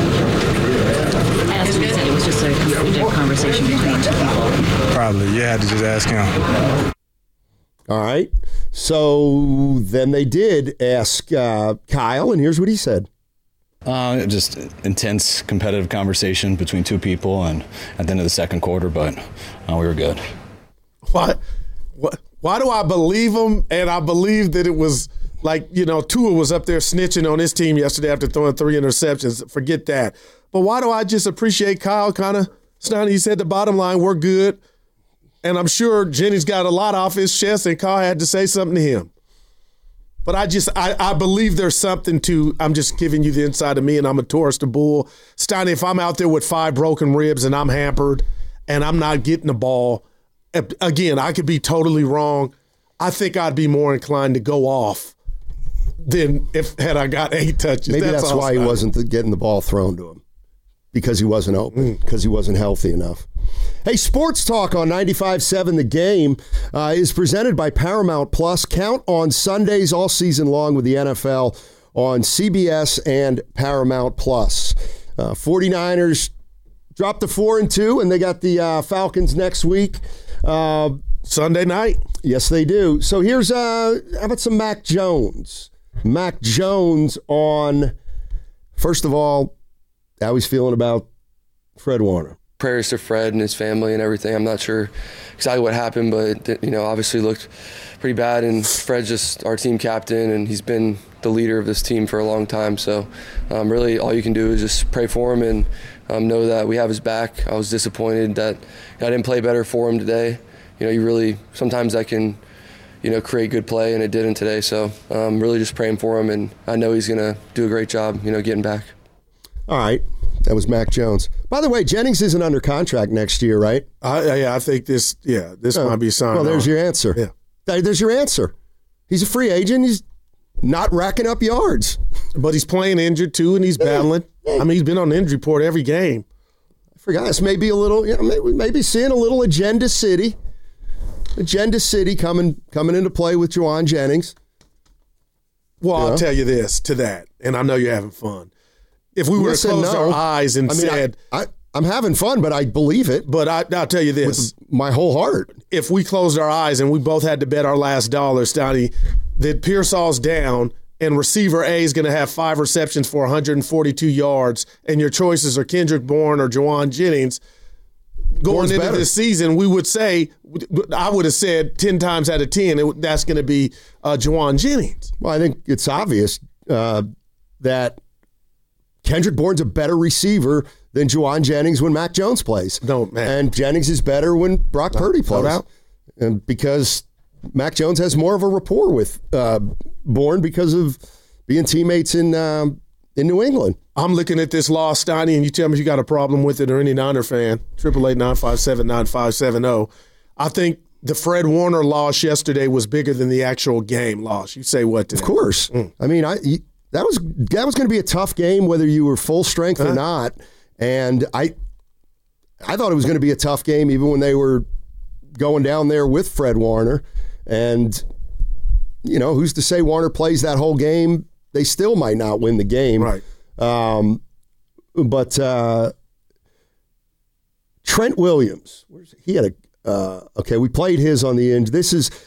As we said, it was just a confusing conversation between two people. Probably, you had to just ask him. All right. So then they did ask uh, Kyle, and here's what he said. Uh, just intense competitive conversation between two people, and at the end of the second quarter, but uh, we were good. Why, why, why do I believe him? And I believe that it was like, you know, Tua was up there snitching on his team yesterday after throwing three interceptions. Forget that. But why do I just appreciate Kyle kind of, Stoney, he said the bottom line, we're good. And I'm sure Jennings got a lot off his chest and Kyle had to say something to him. But I just, I, I believe there's something to, I'm just giving you the inside of me and I'm a tourist, a bull. Stoney, if I'm out there with five broken ribs and I'm hampered and I'm not getting the ball, again, I could be totally wrong. I think I'd be more inclined to go off than if had I got eight touches. Maybe that's, that's why he wasn't the, getting the ball thrown to him, because he wasn't open, because mm. he wasn't healthy enough. Hey, Sports Talk on ninety-five point seven The Game uh, is presented by Paramount Plus. Count on Sundays all season long with the N F L on C B S and Paramount Plus. Uh, 49ers dropped to four and two, and they got the uh, Falcons next week. Uh, Sunday night. Yes, they do. So here's, uh, how about some Mac Jones? Mac Jones on, first of all, how he's feeling about Fred Warner. Prayers to Fred and his family and everything. I'm not sure exactly what happened, but it, you know, obviously looked pretty bad. And Fred's just our team captain, and he's been the leader of this team for a long time. So um, really all you can do is just pray for him and um, know that we have his back. I was disappointed that you know, I didn't play better for him today. You know, you really, sometimes I can, you know, create good play, and it didn't today. So um, really just praying for him, and I know he's going to do a great job, you know, getting back. All right. That was Mac Jones. By the way, Jennings isn't under contract next year, right? I, yeah, I think this, yeah, this oh, might be signed. Well, there's on. your answer. Yeah. There's your answer. He's a free agent. He's not racking up yards. But he's playing injured, too, and he's battling. I mean, he's been on the injury report every game. I forgot. This may be a little, you know, maybe, maybe seeing a little Agenda City. Agenda City coming coming into play with Jauan Jennings. Well, yeah. I'll tell you this to that, and I know you're having fun. If we were yes to close no. our eyes and I mean, said, I, I, I'm having fun, but I believe it. But I, I'll tell you this. With my whole heart. If we closed our eyes and we both had to bet our last dollar, Stoney, that Pearsall's down and receiver A is going to have five receptions for one hundred forty-two yards, and your choices are Kendrick Bourne or Jauan Jennings, going Bourne's into better. this season, we would say, I would have said ten times out of ten, it, that's going to be uh, Jauan Jennings. Well, I think it's obvious uh, that Kendrick Bourne's a better receiver than Jauan Jennings when Mac Jones plays. No, man. And Jennings is better when Brock no, Purdy plays. No and because Mac Jones has more of a rapport with uh, Bourne because of being teammates in um, in New England. I'm looking at this loss, Steiny, and you tell me if you got a problem with it or any Niner fan, eight eight eight, nine five seven, nine five seven zero. I think the Fred Warner loss yesterday was bigger than the actual game loss. You say what to Of that? course. Mm. I mean, I that was that was going to be a tough game whether you were full strength huh? or not. And I I thought it was going to be a tough game even when they were going down there with Fred Warner. And, you know, who's to say Warner plays that whole game? They still might not win the game. Right. Um, but uh, Trent Williams, where's he had a uh, okay. We played his on the end. This is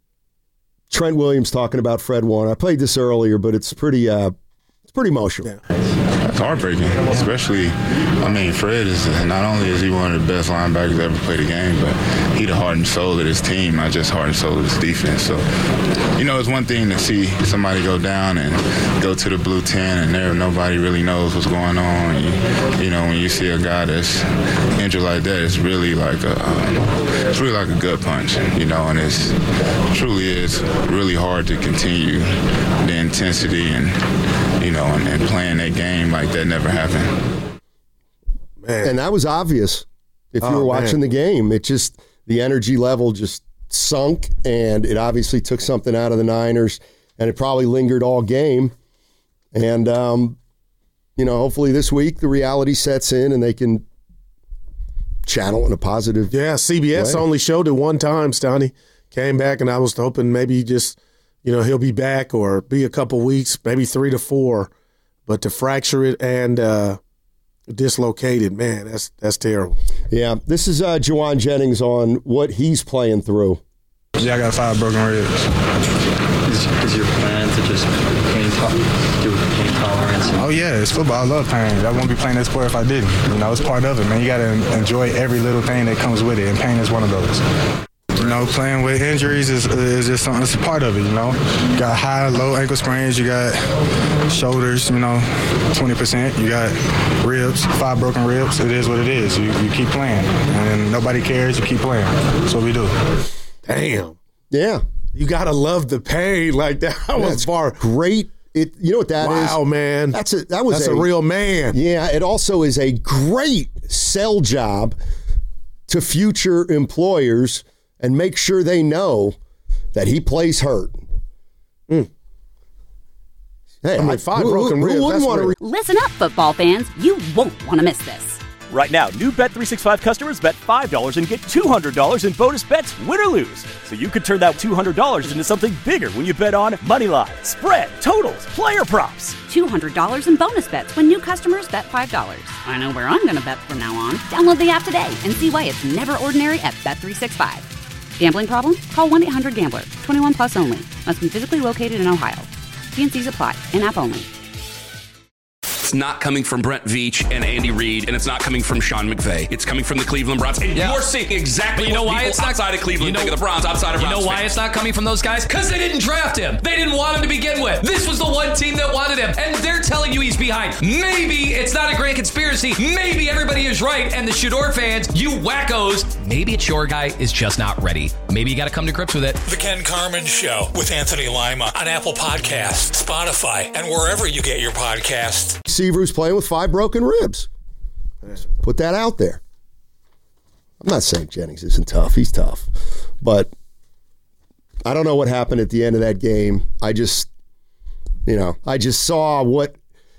Trent Williams talking about Fred Warner. I played this earlier, but it's pretty. Uh, it's pretty emotional. Yeah. It's heartbreaking, especially. I mean, Fred is not only is he one of the best linebackers to ever play the game, but he the heart and soul of this team, not just heart and soul of this defense. So, you know, it's one thing to see somebody go down and go to the blue ten, and there nobody really knows what's going on. And you, you know, when you see a guy that's injured like that, it's really like a, um, it's really like a gut punch. You know, and it's truly is really hard to continue the intensity and you know and, and playing that game like that never happened. Man. And that was obvious if you Oh, were watching man. the game. It just, the energy level just sunk, and it obviously took something out of the Niners, and it probably lingered all game. And, um, you know, hopefully this week the reality sets in and they can channel in a positive Yeah, C B S way. only showed it one time, Stoney. Came back, and I was hoping maybe just, you know, he'll be back or be a couple weeks, maybe three to four. But to fracture it and uh, dislocate it, man, that's that's terrible. Yeah, this is uh, Juwan Jennings on what he's playing through. Yeah, I got five broken ribs. Is, is your plan to just pain to- do pain tolerance? Oh yeah, it's football. I love pain. I wouldn't be playing that sport if I didn't. You know, it's part of it, man. You got to enjoy every little thing that comes with it, and pain is one of those. You know, playing with injuries is, is just something that's a part of it, you know. You got high, low ankle sprains, you got shoulders, you know, twenty percent. You got ribs, five broken ribs. It is what it is. You, you keep playing, and nobody cares. You keep playing. That's what we do. Damn. Yeah. You got to love the pain. Like, that was That's far. great. It, you know what that is? Wow, man. That's a, that was That's a, real man. Yeah, it also is a great sell job to future employers and make sure they know that he plays hurt. Mm. Hey, I mean, I- five who, broken who, ribs, Who wouldn't that's want to? real. Re- Listen up, football fans. You won't want to miss this. Right now, new Bet three sixty-five customers bet five dollars and get two hundred dollars in bonus bets, win or lose. So you could turn that two hundred dollars into something bigger when you bet on moneyline, spread, totals, player props. two hundred dollars in bonus bets when new customers bet five dollars. I know where I'm going to bet from now on. Download the app today and see why it's never ordinary at Bet three sixty-five. Gambling problem? Call one eight hundred gambler. twenty-one plus only. Must be physically located in Ohio. T and C's apply. In-app only. It's not coming from Brent Veach and Andy Reid, and it's not coming from Sean McVay. It's coming from the Cleveland Browns. And Yeah. you're seeing exactly But you know what why people it's not outside of Cleveland you know, think of the Browns, outside of You Browns know why fans. it's not coming from those guys? Because they didn't draft him. They didn't want him to begin with. This was the one team that wanted him, and they're telling you he's behind. Maybe it's not a grand conspiracy. Maybe everybody is right, and the Shador fans, you wackos, maybe it's your guy is just not ready. Maybe you got to come to grips with it. The Ken Carmen Show with Anthony Lima on Apple Podcasts, Spotify, and wherever you get your podcasts. Receiver's playing with five broken ribs. Put that out there. I'm not saying Jennings isn't tough. He's tough. But I don't know what happened at the end of that game. I just, you know, I just saw what,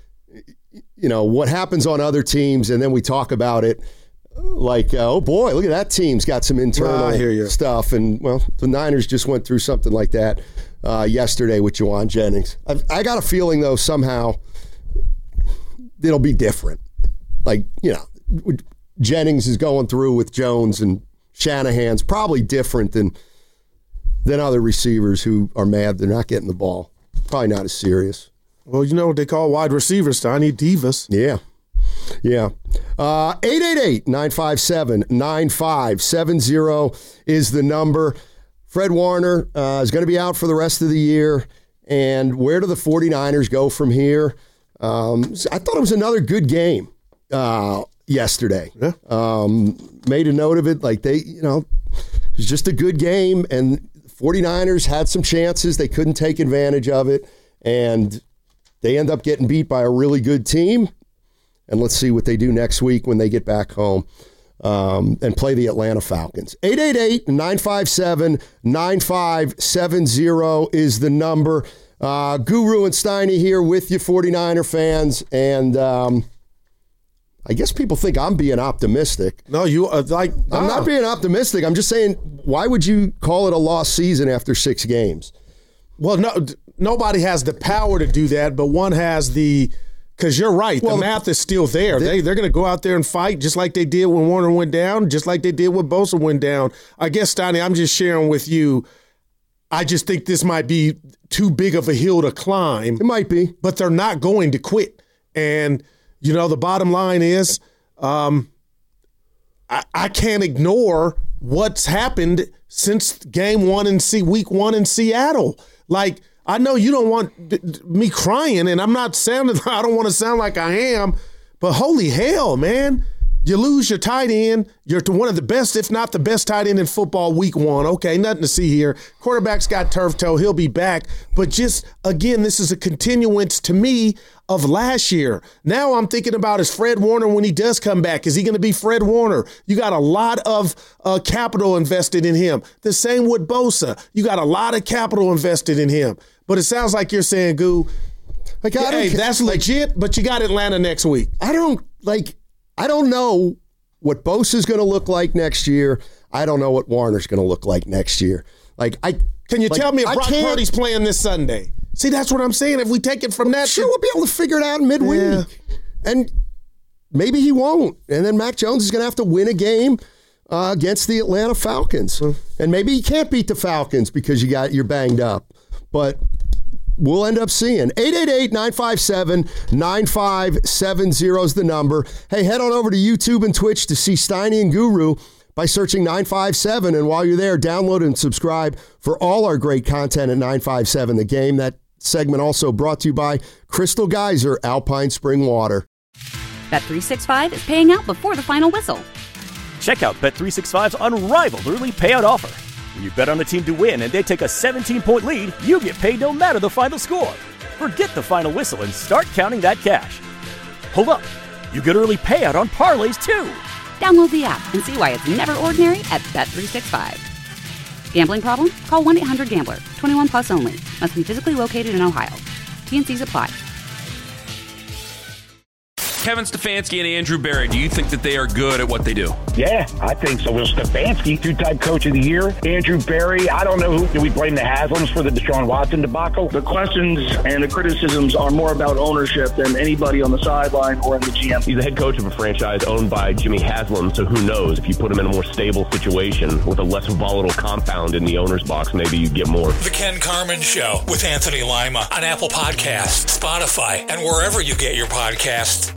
you know, what happens on other teams, and then we talk about it like, uh, oh boy, look at that team's got some internal I hear you. stuff. And, well, the Niners just went through something like that uh, yesterday with Juwan Jennings. I've, I got a feeling, though, somehow it'll be different. Like, you know, Jennings is going through with Jones and Shanahan's probably different than than other receivers who are mad they're not getting the ball. Probably not as serious. Well, you know what they call wide receivers, Stoney? Divas. Yeah. Yeah. Uh, eight eight eight, nine five seven, nine five seven zero is the number. Fred Warner uh, is going to be out for the rest of the year. And where do the 49ers go from here? Um, I thought it was another good game uh, yesterday. Yeah. Um, made a note of it. Like they, you know, it was just a good game. And 49ers had some chances. They couldn't take advantage of it. And they end up getting beat by a really good team. And let's see what they do next week when they get back home um, and play the Atlanta Falcons. eight eight eight, nine five seven, nine five seven zero is the number. Uh, Guru and Steiny here with you, 49er fans. And um, I guess people think I'm being optimistic. No, you are like I'm nah. not being optimistic. I'm just saying, why would you call it a lost season after six games? Well, no, nobody has the power to do that, but one has the. Because you're right, well, the math is still there. They, they they're going to go out there and fight just like they did when Warner went down, just like they did when Bosa went down. I guess, Steiny, I'm just sharing with you. I just think this might be too big of a hill to climb. It might be, but they're not going to quit. And you know, the bottom line is, um, I, I can't ignore what's happened since game one in C week one in Seattle. Like, I know you don't want me crying, and I'm not sounding, I don't want to sound like I am, but holy hell, man. You lose your tight end. You're to one of the best, if not the best tight end in football week one. Okay, nothing to see here. Quarterback's got turf toe. He'll be back. But just, again, this is a continuance to me of last year. Now I'm thinking about is Fred Warner when he does come back. Is he going to be Fred Warner? You got a lot of uh, capital invested in him. The same with Bosa. You got a lot of capital invested in him. But it sounds like you're saying, Goo, like, yeah, hey, that's like, legit, but you got Atlanta next week. I don't, like, I don't know what Bosa's going to look like next year. I don't know what Warner's going to look like next year. Like, I Can you like, tell me if Brock Purdy's playing this Sunday? See, that's what I'm saying. If we take it from that. Sure, we'll be able to figure it out midweek. Yeah. And maybe he won't. And then Mac Jones is going to have to win a game uh, against the Atlanta Falcons. Mm. And maybe he can't beat the Falcons because you got you're banged up. But we'll end up seeing. eight eight eight, nine five seven, nine five seven zero is the number. Hey, head on over to YouTube and Twitch to see Steiny and Guru by searching nine five seven. And while you're there, download and subscribe for all our great content at nine five seven The Game. That segment also brought to you by Crystal Geyser Alpine Spring Water. Bet three sixty-five is paying out before the final whistle. Check out Bet three sixty-five's unrivaled early payout offer. When you bet on a team to win and they take a seventeen-point lead, you get paid no matter the final score. Forget the final whistle and start counting that cash. Hold up. You get early payout on parlays, too. Download the app and see why it's never ordinary at Bet three sixty-five. Gambling problem? Call one eight hundred gambler. twenty-one plus only. Must be physically located in Ohio. T N Cs apply. Kevin Stefanski and Andrew Berry, do you think that they are good at what they do? Yeah, I think so. Well, Stefanski, two-time coach of the year. Andrew Berry, I don't know who. Do we blame the Haslams for the Deshaun Watson debacle? The questions and the criticisms are more about ownership than anybody on the sideline or in the G M. He's the head coach of a franchise owned by Jimmy Haslam, so who knows? If you put him in a more stable situation with a less volatile compound in the owner's box, maybe you get more. The Ken Carman Show with Anthony Lima on Apple Podcasts, Spotify, and wherever you get your podcasts.